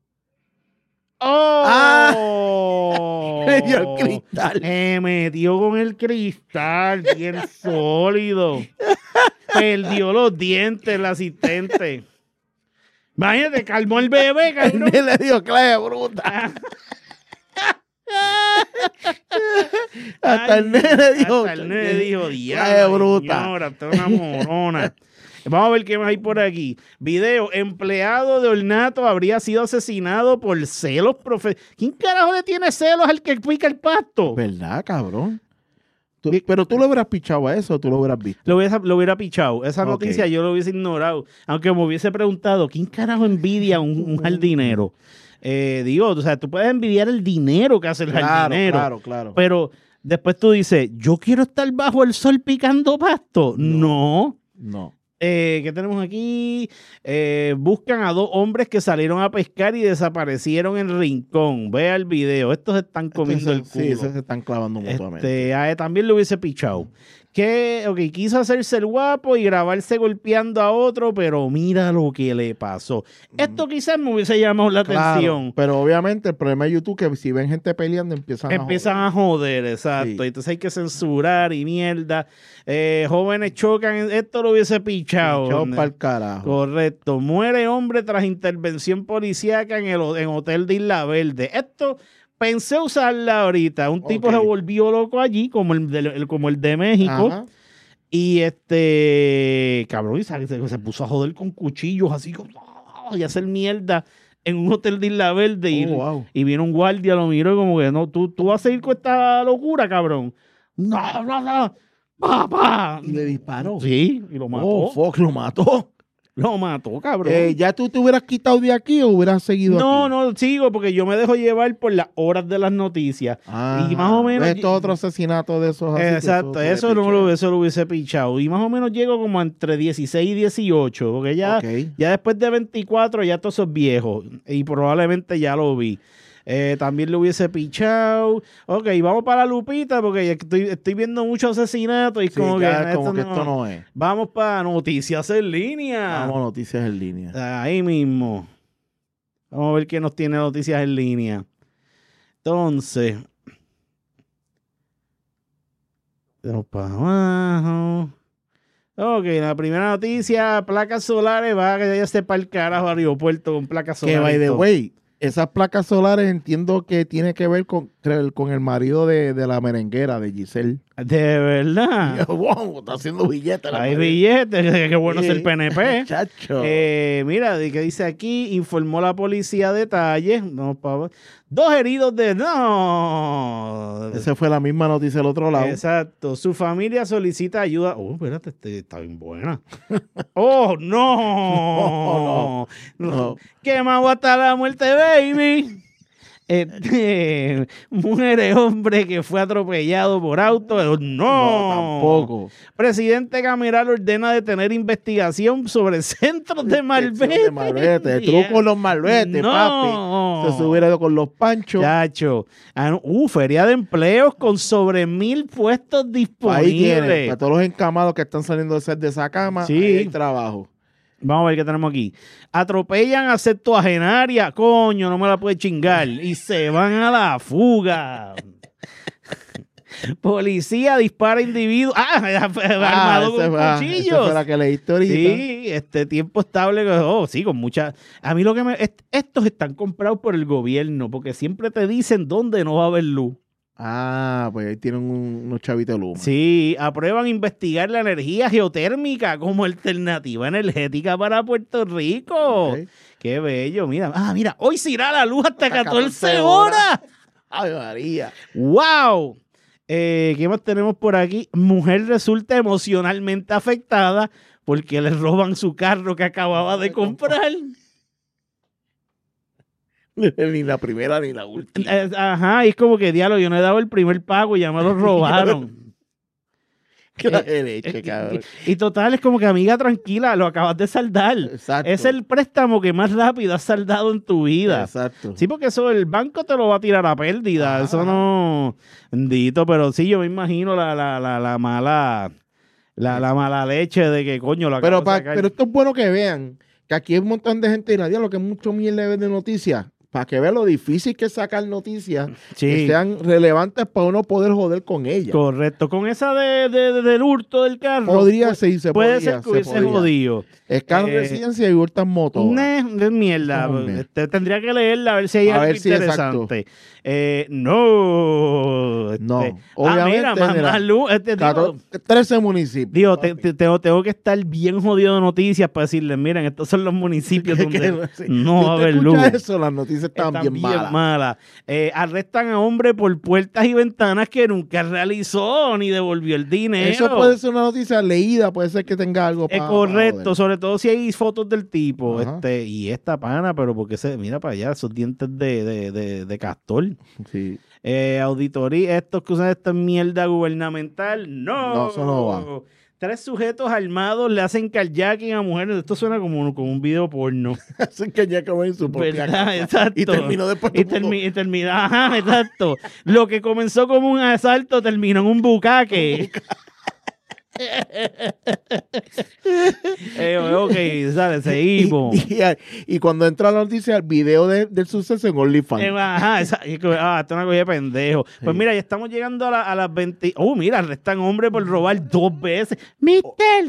¡Oh! Me dio el cristal. Me metió con el cristal bien sólido. Perdió los dientes el asistente. Imagínate, calmó el bebé, cabrón. El le dio clave bruta. Hasta el nene dijo, diablo, bruta. Señora, usted es una morona. Vamos a ver qué más hay por aquí. Video, empleado de ornato habría sido asesinado por celos ¿Quién carajo le tiene celos al que pica el pasto? ¿Verdad, cabrón? Pero tú lo hubieras pichado a eso, tú lo hubieras visto. Lo hubiera pichado. Esa noticia yo lo hubiese ignorado. Aunque me hubiese preguntado, ¿quién carajo envidia un jardinero? O sea, tú puedes envidiar el dinero que hace el jardinero. Claro. Pero después tú dices, ¿yo quiero estar bajo el sol picando pasto? No. ¿Qué tenemos aquí? Buscan a 2 hombres que salieron a pescar y desaparecieron en Rincón. Vea el video. Estos se están comiendo el culo. Sí, se están clavando mutuamente. También lo hubiese pichado. Quiso hacerse el guapo y grabarse golpeando a otro, pero mira lo que le pasó. Esto quizás me hubiese llamado la atención. Pero obviamente el problema de YouTube es que si ven gente peleando empiezan a joder, exacto. Sí. Entonces hay que censurar y mierda. Jóvenes chocan, esto lo hubiese pichado. Para el carajo. Correcto. Muere hombre tras intervención policíaca en hotel de Isla Verde. Esto... Pensé usarla ahorita. Un tipo se volvió loco allí, como el de México. Ajá. Y cabrón, se puso a joder con cuchillos así y hacer mierda en un hotel de Isla Verde wow. y vino un guardia, lo miró y como que, no, tú vas a seguir con esta locura, cabrón. No. ¡Papá! Y le disparó. Sí, y lo mató. Oh, fuck, lo mató. Lo mató, cabrón. ¿Ya tú te hubieras quitado de aquí o hubieras seguido No, aquí? no, sigo porque yo me dejo llevar por las horas de las noticias. Ah, y más o menos... Esto es otro asesinato de esos. Así que Exacto, eso lo hubiese pichado. Y más o menos llego como entre 16 y 18, porque ya, Ok. ya después de 24 ya todo eso es viejo. Y probablemente ya lo vi. También lo hubiese pichado. Ok, vamos para la lupita porque estoy viendo muchos asesinatos y Sí, como ya que, como que esto no es. Vamos para noticias en línea. Vamos, noticias en línea. Ahí mismo. Vamos a ver qué nos tiene noticias en línea. Entonces, vamos para abajo. Ok, la primera noticia, placas solares, va a que ya esté para el carajo aeropuerto con placas Que solares. by the todo. way, esas placas solares entiendo que tiene que ver con el marido de la merenguera, de Giselle. De verdad. Wow, está haciendo billetes. la Hay madre. billetes, qué bueno Sí. es el PNP. Chacho. Mira, ¿qué dice aquí? Informó la policía detalles. No, 2 heridos de... No. Esa fue la misma noticia del otro lado. Exacto. Su familia solicita ayuda. Oh, espérate, está bien buena. Oh, no. No. ¿Qué más va a estar la muerte, baby? Mujer, hombre que fue atropellado por auto. No, No, tampoco. Presidente Cameral ordena detener investigación sobre centros de malvete. De malvete. Estuvo con los malvetes, No. papi. Se subieron con los panchos. Chacho. Feria de empleos con sobre 1,000 puestos Ahí tienen, disponibles. para todos los encamados que están saliendo de esa cama, Sí. ahí hay trabajo. Vamos a ver qué tenemos aquí. Atropellan a septuagenaria. Coño, no me la puede chingar. Y se van a la fuga. Policía dispara individuo. Armado con Esa cuchillos. fue la que leíste ahorita. Sí, tiempo estable. Sí, con mucha. A mí lo que estos están comprados por el gobierno porque siempre te dicen dónde no va a haber luz. Ah, pues ahí tienen unos chavitos luma. Sí, aprueban investigar la energía geotérmica como alternativa energética para Puerto Rico. Ok. Qué bello, mira. Mira, hoy se irá la luz hasta 14 14 horas. Ay, María. ¡Wow! ¿Qué más tenemos por aquí? Mujer resulta emocionalmente afectada porque le roban su carro que acababa de comprar. Ni la primera ni la última. Ajá, y es como que, diablo, yo no he dado el primer pago y ya me lo robaron. Qué leche, cabrón. Y total, es como que, amiga, tranquila, lo acabas de saldar. Exacto. Es el préstamo que más rápido has saldado en tu vida. Exacto. Sí, porque eso el banco te lo va a tirar a pérdida. Eso no... Bendito, pero sí, yo me imagino la mala leche de que, coño, lo acabo de sacar. Pero esto es bueno que vean que aquí hay un montón de gente y nadie lo que es mucho mierda de noticias. Para que vean lo difícil que es sacar noticias Sí. que sean relevantes para uno poder joder con ellas. Correcto. Con esa del hurto del carro. Podría pues, ser, se puede podía, ser que se hubiese podía. jodido. Escano residencia y hurtan motos. Es mierda. Hombre. Tendría que leerla a ver si hay A algo ver si interesante. No. No. Mira, Obviamente, más mira, luz. 13 municipios. Digo, tengo que estar bien jodido de noticias para decirles, miren, estos son los municipios donde Sí. no va a Si haber usted luz. escucha eso, las noticias están bien malas. Arrestan a hombre por puertas y ventanas que nunca realizó ni devolvió el dinero. Eso puede ser una noticia leída, puede ser que tenga algo Es para correcto, sobre todo si hay fotos del tipo. Ajá. Y esta pana, pero porque mira para allá, esos dientes de castor. Sí. Auditoría, estos que usan esta mierda gubernamental. No, eso no va. 3 sujetos armados le hacen carjacking a mujeres. Esto suena como un video porno. Hacen que ya como en su propia ¿Verdad? casa. Exacto. Y terminó después. Y termina, ajá, exacto. Lo que comenzó como un asalto terminó en un bucaque. Ok, sale, seguimos. Y cuando entra la noticia, el video del suceso en OnlyFans. Ajá, esto es una cosa de pendejo. Pues mira, ya estamos llegando a las 20. Mira, arrestan hombre por robar 2 veces. ¡Mister!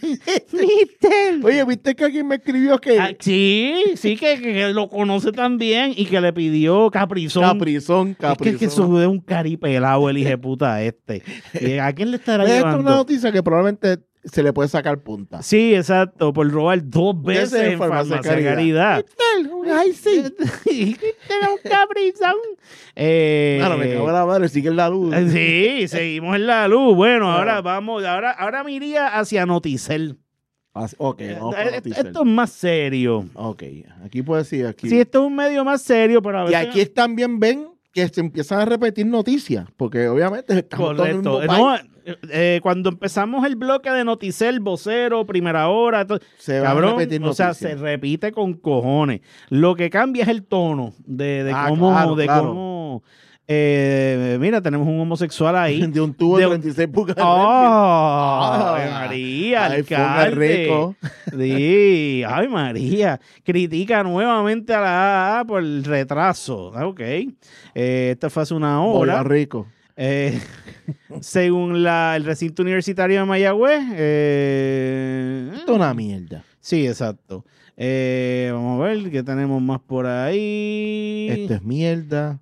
Oye, ¿viste que alguien me escribió que Sí, que lo conoce también y que le pidió Caprizón. Caprizón? Es que eso es un caripelado el hijo de puta este. ¿A quién le estará Esto es llevando? una noticia que probablemente se le puede sacar punta. Sí, exacto, por robar 2 veces Ese es en Farmacia Caridad. Caridad. Ay, sí. Era un cabrizón. Claro, me cago en la madre, sigue en la luz. Sí, seguimos en la luz. Bueno, ahora me iría hacia Noticel. Ok, vamos para Noticel. Esto es más serio. Ok, aquí puedes decir aquí. Sí, esto es un medio más serio, pero a Y veces... aquí también ven que se empiezan a repetir noticias, porque obviamente estamos todos en el Correcto. mismo No, país. cuando empezamos el bloque de Noticel, Vocero, Primera Hora, Se van a cabrón, repetir o sea, noticias. se repite con cojones. Lo que cambia es el tono de Ah, cómo, claro, de claro. cómo. Mira, tenemos un homosexual ahí. De un tubo de de- 36 pulgadas. ¡Oh! ¡Ay, María! Ay, fue un alcalde. rico. Sí, ¡ay, María! Critica nuevamente a la AA por el retraso. Ah, ok. Esto fue hace una hora. Hola, rico. Según el recinto universitario de Mayagüez. Esto es una mierda. Sí, exacto. Vamos a ver qué tenemos más por ahí. Esto es mierda.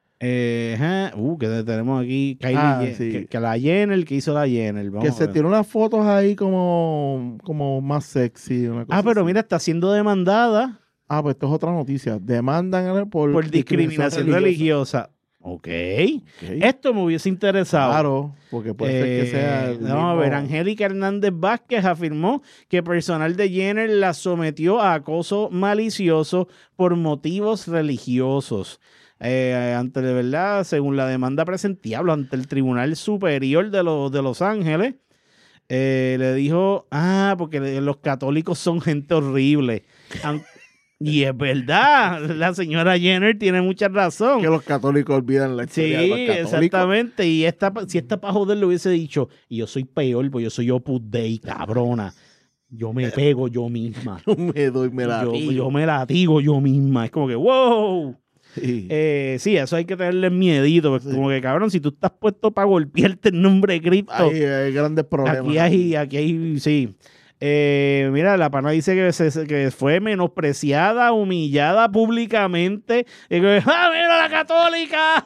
Que tenemos aquí Kylie Sí. que la Jenner, que hizo la Jenner. Vamos Que a se ver. tiró unas fotos ahí como más sexy. Una cosa Pero así. mira, está siendo demandada Pues esto es otra noticia. Demandan por discriminación religiosa. Ok. Esto me hubiese interesado. Claro, porque puede ser que sea. el Vamos a ver, mismo- Angélica Hernández Vázquez afirmó que personal de Jenner la sometió a acoso malicioso por motivos religiosos. Ante de verdad, según la demanda presentada ante el Tribunal Superior de Los Ángeles, le dijo, porque los católicos son gente horrible. Y es verdad, la señora Jenner tiene mucha razón. Que los católicos olvidan la Sí, historia de los católicos. exactamente. Y si esta para joder le hubiese dicho, y yo soy peor, pues yo soy Opus Dei, cabrona. Yo me pego yo misma. Me doy, me la Yo me latigo yo misma. Es como que, wow. Sí. Sí, eso hay que tenerle miedito. Porque como que, cabrón, si tú estás puesto para golpearte en nombre de Cristo, Hay grandes problemas. aquí hay, sí. Mira, la pana dice que fue menospreciada, humillada públicamente. Y que, mira la católica!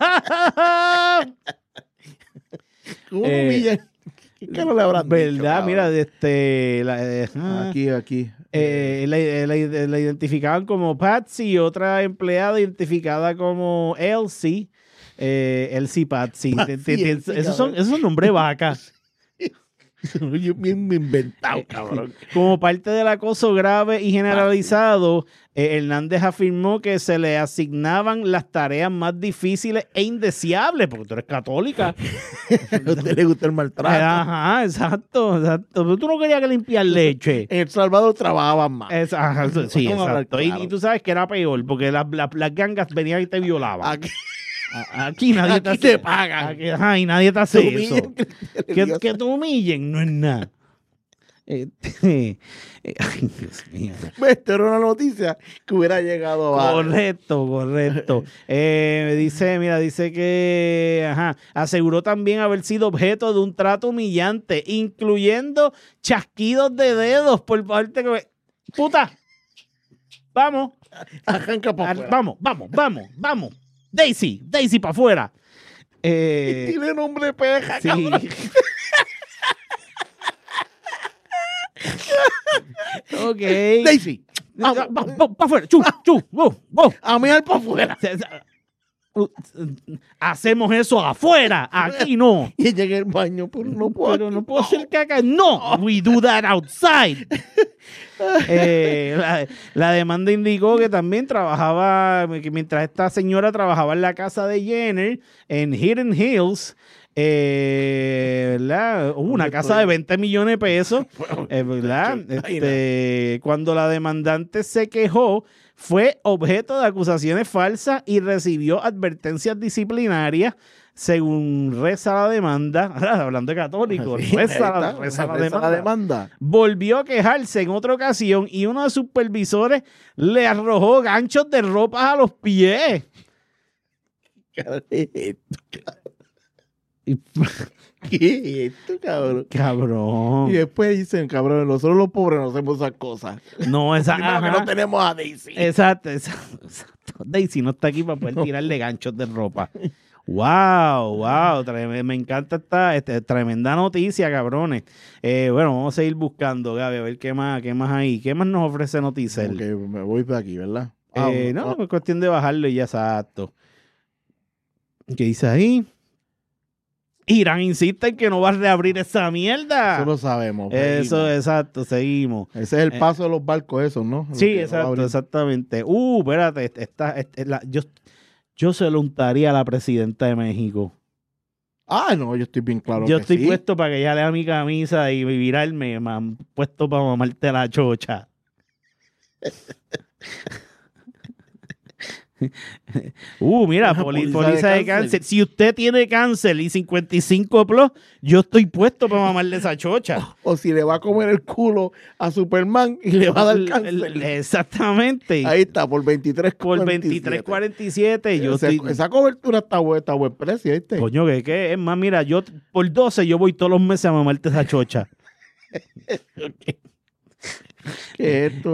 ¿Cómo humillan? ¿Qué no le habrán ¿Verdad? dicho, Mira, aquí. la identificaban como Patsy, otra empleada identificada como Elsie. Elsie Patsy. Esos son nombres de vaca. Yo bien inventado, cabrón. Como parte del acoso grave y generalizado, Hernández afirmó que se le asignaban las tareas más difíciles e indeseables, porque tú eres católica. A usted le gusta el maltrato. Ajá, exacto. Pero tú no querías que limpiar leche. En El Salvador trabajaban más. Ajá, sí, Vamos a hablar exacto. claro. Y tú sabes que era peor, porque las gangas venían y te violaban. Aquí, Aquí nadie aquí te pagan. Ajá, y nadie te hace Te eso. humillan, Que te humillen no es nada. Ay, Dios mío. Esto era una noticia que hubiera llegado a... Correcto. Dice que aseguró también haber sido objeto de un trato humillante, incluyendo chasquidos de dedos por parte que... ¡Puta! Vamos. Arranca para afuera. Vamos. Daisy para afuera. Tiene nombre peja, Sí. cabrón. Ok. Daisy, Para afuera. Chu. Wow. a mirar para afuera. Hacemos eso afuera. Aquí no. Y llegué al baño, pero no puedo. Pero no puedo hacer caca. No, we do that outside. La demanda indicó que también que mientras esta señora trabajaba en la casa de Jenner en Hidden Hills, ¿verdad? Una casa de 20 millones de pesos, ¿verdad? Cuando la demandante se quejó, fue objeto de acusaciones falsas y recibió advertencias disciplinarias. Según reza la demanda, hablando de católicos, reza la demanda. Volvió a quejarse en otra ocasión y uno de sus supervisores le arrojó ganchos de ropa a los pies. ¿Qué es esto, cabrón? Cabrón. Y después dicen, cabrón, nosotros los pobres no hacemos esas cosas. No, Primero que no tenemos a Daisy. Exacto. Daisy no está aquí para poder tirarle ganchos de ropa. Wow, me encanta esta tremenda noticia, cabrones. Bueno, vamos a seguir buscando, Gaby, a ver qué más hay. ¿Qué más nos ofrece Noticel? Ok, me voy de aquí, ¿verdad? No, es cuestión de bajarlo y ya, exacto. ¿Qué dice ahí? Irán insiste en que no va a reabrir esa mierda. Eso lo sabemos. Eso, exacto, seguimos. Ese es el paso de los barcos, esos, ¿no? Sí, exacto, exactamente. Espérate, yo se lo untaría a la presidenta de México. Ah, no, yo estoy bien claro. Yo que estoy sí. puesto para que ella lea mi camisa y virarme, puesto para mamarte la chocha. Mira, póliza de cáncer. Si usted tiene cáncer y 55 plus, yo estoy puesto para mamarle esa chocha. O si le va a comer el culo a Superman y le va a dar cáncer. Exactamente. Ahí está, por 23.47. Por 23.47 yo Esa cobertura está a buen precio, ¿viste? Coño, ¿qué? Es más, mira, yo por 12 yo voy todos los meses a mamarte esa chocha. ¿Qué es esto?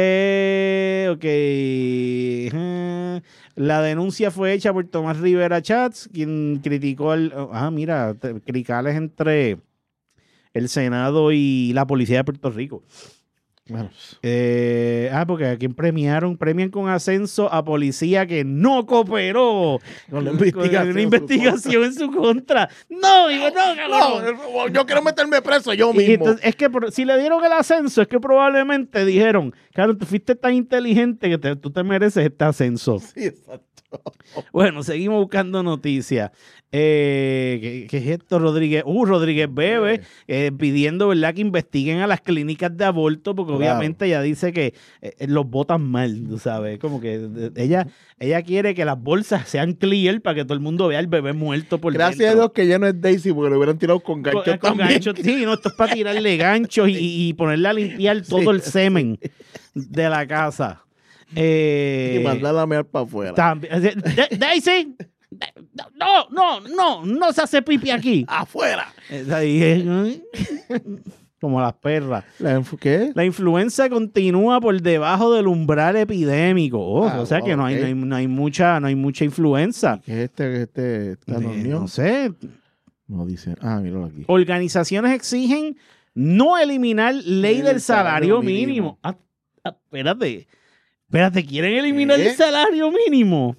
La denuncia fue hecha por Tomás Rivera Chats, quien criticó cricales entre el Senado y la policía de Puerto Rico. Bueno, Porque a quien premian con ascenso a policía que no cooperó con la con una investigación en su contra. No, cabrón. No, yo quiero meterme preso yo Y mismo. entonces, es que si le dieron el ascenso, es que probablemente dijeron, claro, tú fuiste tan inteligente que tú te mereces este ascenso. Sí, exacto. Bueno, seguimos buscando noticias. ¿Qué es esto, Rodríguez? Rodríguez Bebe pidiendo, ¿verdad?, que investiguen a las clínicas de aborto, porque obviamente ella dice que los votan mal, tú sabes. Como que ella quiere que las bolsas sean clear para que todo el mundo vea al bebé muerto por Gracias dentro. a Dios que ya no es Daisy, porque lo hubieran tirado con ganchos Con también. ganchos, sí, no, esto es para tirarle ganchos y ponerle a limpiar todo el semen de la casa. Y mandarla a mear para afuera. Daisy, no se hace pipi aquí. ¡Afuera! Como las perras. ¿Qué? La influenza continúa por debajo del umbral epidémico. O sea que no hay mucha influenza. ¿Qué es esta reunión? No sé. No dice. Míralo aquí. Organizaciones exigen no eliminar ley del salario mínimo. Espérate, ¿quieren eliminar el salario mínimo?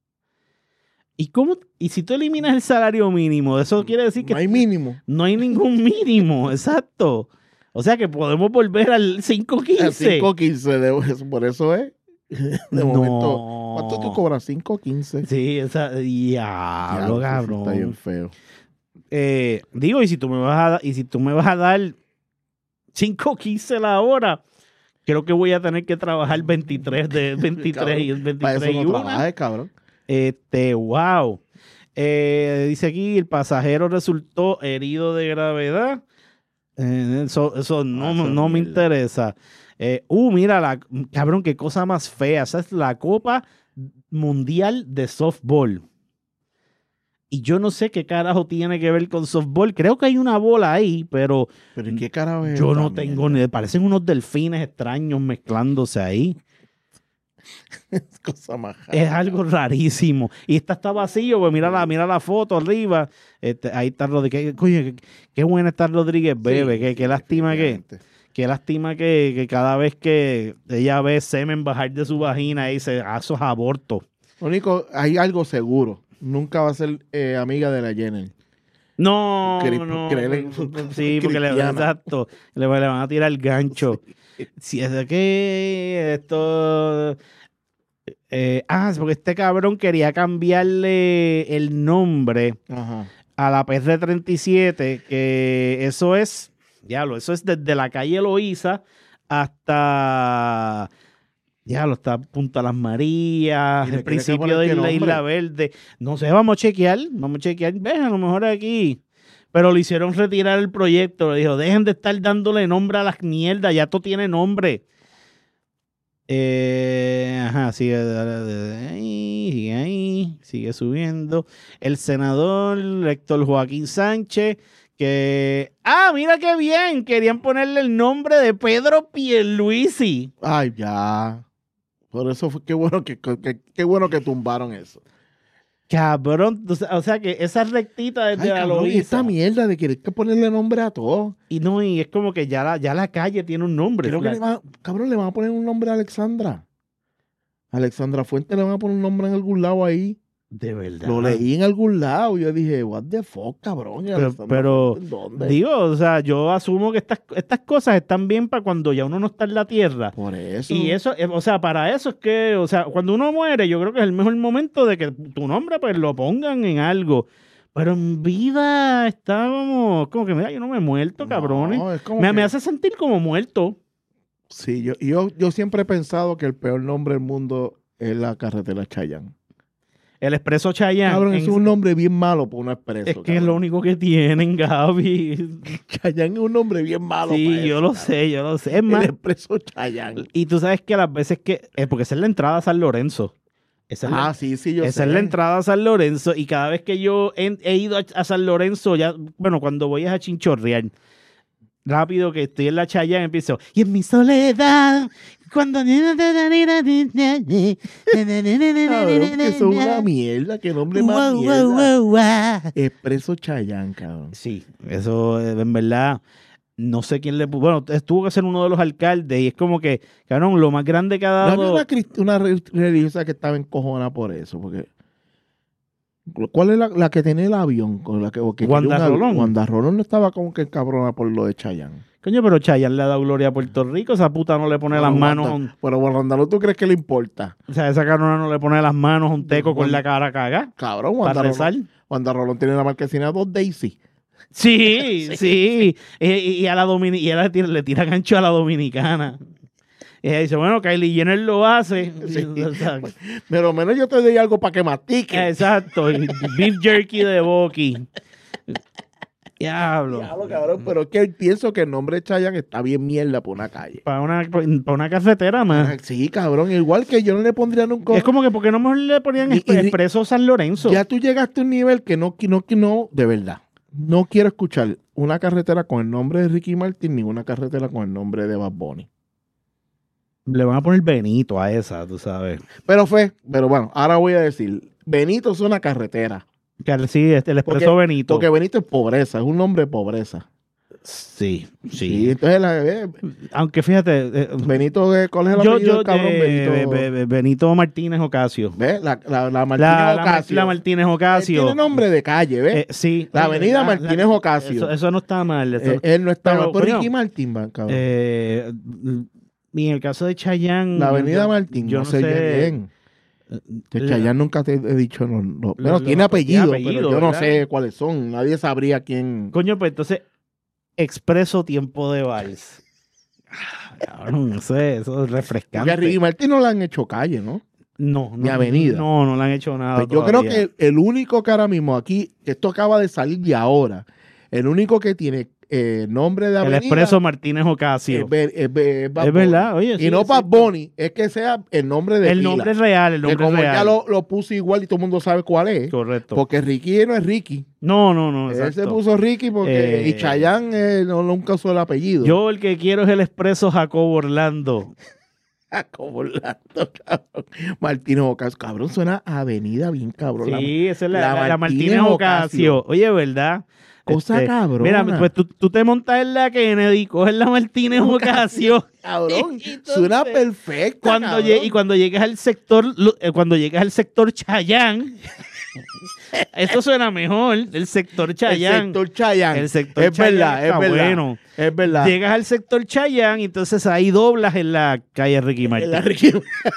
¿Y si tú eliminas el salario mínimo? Eso quiere decir que no hay mínimo. No hay ningún mínimo, exacto. O sea que podemos volver al 5.15. Al 5.15, por eso es. De momento. ¿Cuánto tú cobras? 5.15. Sí, diablo, cabrón. Está bien feo. Digo, y si tú me vas a dar 5.15 la hora, creo que voy a tener que trabajar 23 Para eso y no 1. trabajes, cabrón. Wow. Dice aquí, el pasajero resultó herido de gravedad. Eso no me interesa. Mira, cabrón, qué cosa más fea. Esa es la Copa Mundial de Softball. Y yo no sé qué carajo tiene que ver con softball. Creo que hay una bola ahí, pero ¿en qué carajo es yo esta no tengo ni... Parecen unos delfines extraños mezclándose ahí. Es cosa más rara. Es algo rarísimo. Y está vacío, pues mira la foto arriba. Ahí está Rodríguez. Coño, qué buena está Rodríguez Bebe. Sí, qué lástima qué lástima que cada vez que ella ve semen bajar de su vagina y dice, esos abortos. Lo único, hay algo seguro. Nunca va a ser amiga de la Jenner. No. Sí, porque exacto. Le van a tirar el gancho. Si es de que esto... porque este cabrón quería cambiarle el nombre a la PR37, que eso es desde la calle Loíza hasta... está Punta Las Marías, el principio de la Isla Verde. No sé, vamos a chequear. Ves, a lo mejor aquí. Pero le hicieron retirar el proyecto. Le dijo, dejen de estar dándole nombre a las mierdas, ya todo tiene nombre. Sigue ahí, sigue subiendo. El senador Héctor Joaquín Sánchez, que... mira qué bien, querían ponerle el nombre de Pedro Pierluisi. Ay, ya. Por eso fue qué bueno que tumbaron eso. Cabrón, o sea que esa rectita desde Ay, la cabrón, y Loíza. esta mierda de querer que ponerle nombre a todo. Y no, y es como que ya la calle tiene un nombre. Creo que cabrón, le van a poner un nombre a Alexandra. Alexandra Fuente le van a poner un nombre en algún lado ahí. De verdad. Lo leí en algún lado. Yo dije, what the fuck, cabrón. ¿Y Alexandra Pero Fuente en dónde? digo, o sea, yo asumo que estas cosas están bien para cuando ya uno no está en la tierra. Por eso. Y eso, o sea, para eso es que, o sea, cuando uno muere, yo creo que es el mejor momento de que tu nombre, pues, lo pongan en algo. Pero en vida está como que, mira, yo no me he muerto, cabrones. No, es como Me que- hace sentir como muerto. Sí, yo siempre he pensado que el peor nombre del mundo es la carretera Chayán. El Expreso Chayán. Cabrón, es un nombre bien malo por un expreso. Es que es lo único que tienen, Gaby. Chayán es un nombre bien malo. Sí, para yo eso, lo cabrón. sé, yo lo sé. Es El más, expreso Chayán. y tú sabes que las veces que... porque esa es la entrada a San Lorenzo. Esa es la, Sí, yo esa sé. es la entrada a San Lorenzo. Y cada vez que yo he ido a San Lorenzo, ya, bueno, cuando voy a chinchorrear, rápido que estoy en la Chayán, empiezo. Y en mi soledad, cuando... Cabrón, que eso es una mierda. Que nombre más mierda. Expreso Chayán, cabrón. Sí, eso en verdad... No sé quién le puso. Bueno, tuvo que ser uno de los alcaldes. Y es como que, cabrón, lo más grande que ha No dado. había una religiosa que estaba encojona por eso, porque ¿cuál es la que tenía el avión? Con la que Wanda Rolón. Wanda Rolón no estaba como que encabrona por lo de Chayán. Coño, pero Chayanne le ha dado gloria a Puerto Rico. Esa puta no le pone las manos a un... Pero Wanda Rolón, ¿tú crees que le importa? O sea, esa cabrona no le pone las manos a un teco con la cara cagada. Cabrón, Para rezar. Wanda Rolón tiene la marquesina 2 Daisy. Sí, sí. Y a la y ella le tira gancho a la dominicana. Y ella dice, bueno, Kylie Jenner lo hace. Sí. O sea, Pero menos yo te doy algo para que mastique. exacto. Y beef jerky de Boqui. Diablo. Diablo, cabrón, pero es que pienso que el nombre de Chayanne está bien mierda por una calle. Para una cafetera más. Sí, cabrón, igual que yo no le pondría nunca. Es como que, ¿por qué no mejor le ponían Expreso San Lorenzo? Ya tú llegaste a un nivel que no, de verdad. No quiero escuchar una carretera con el nombre de Ricky Martin ni una carretera con el nombre de Bad Bunny. Le van a poner Benito a esa, tú sabes. Pero bueno, ahora voy a decir, Benito es una carretera. Que sí, el Expreso Benito. Porque Benito es pobreza, es un nombre de pobreza. Sí. Sí, entonces Aunque fíjate, Benito, ¿cuál es el apellido del cabrón? Benito, Benito Martínez Ocasio. ¿ves? La Martínez Ocasio. La Martínez Ocasio. Tiene nombre de calle, ¿ves? Sí. La avenida Martínez Ocasio. Eso no está mal. Él no está mal. Pero coño, Ricky Martin, cabrón. y en el caso de Chayanne... La avenida Martín, yo no sé bien. Que Chayanne nunca te he dicho, bueno, tiene apellido, pero yo no ¿verdad? sé cuáles son. Nadie sabría quién. Coño, pues entonces, Expreso Tiempo de Vals. Cabrón, eso es refrescante. Porque a Ricky Martin no le han hecho calle, ¿no? No, Ni avenida. No le han hecho nada. Pues yo creo todavía. que el único que ahora mismo aquí, que esto acaba de salir de ahora, el único que tiene nombre de El avenida Expreso Martínez Ocasio. es Bad Es Bunny. verdad, oye. Y sí, no sí. Bad Bunny, es que sea el nombre de El pila. nombre real, el Que nombre como real. ya lo puso igual y todo el mundo sabe cuál es. Correcto. Porque Ricky no es Ricky. No, Él se exacto. puso Ricky porque y Chayanne nunca usó el apellido. Yo el que quiero es el Expreso Jacobo Orlando. Como Orlando, cabrón. Martínez Ocasio, cabrón, suena a avenida bien cabrón. Sí, esa es la la Martínez Ocasio. Oye, ¿verdad? Cosa cabrona. Mira, pues tú te montas en la Kennedy, coges la Martínez Ocasio. Cabrón, Entonces, suena perfecto. Y cuando llegas al sector Chayán, eso suena mejor, el sector Chayán. El sector Chayán. El sector es Chayán verdad, está es verdad. bueno. Es verdad. Llegas al sector Chayán y entonces ahí doblas en la calle Ricky Martin. La Ricky-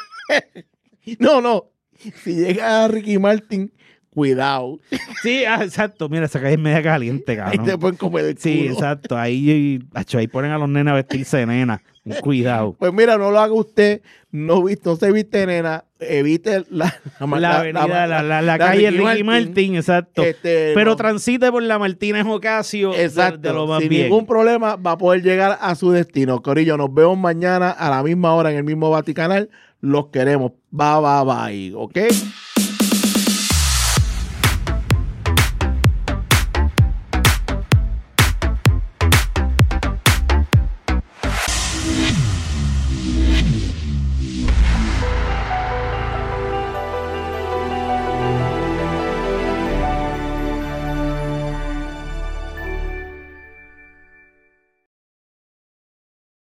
no. Si llega a Ricky Martin, cuidado. Sí, exacto. Mira, esa calle es media caliente, Ahí cabrón. te pueden comer el Sí, culo. exacto. Ahí ponen a los nenes a vestirse de nena. Cuidado. Pues mira, no lo haga usted. No se viste, nena. Evite la avenida, la calle Ricky Martin, exacto. Pero no. transite por la Martínez Ocasio Exacto. de lo más Sin bien. ningún problema va a poder llegar a su destino. Corillo, nos vemos mañana a la misma hora en el mismo Vaticanal. Los queremos. Bye. ¿Ok?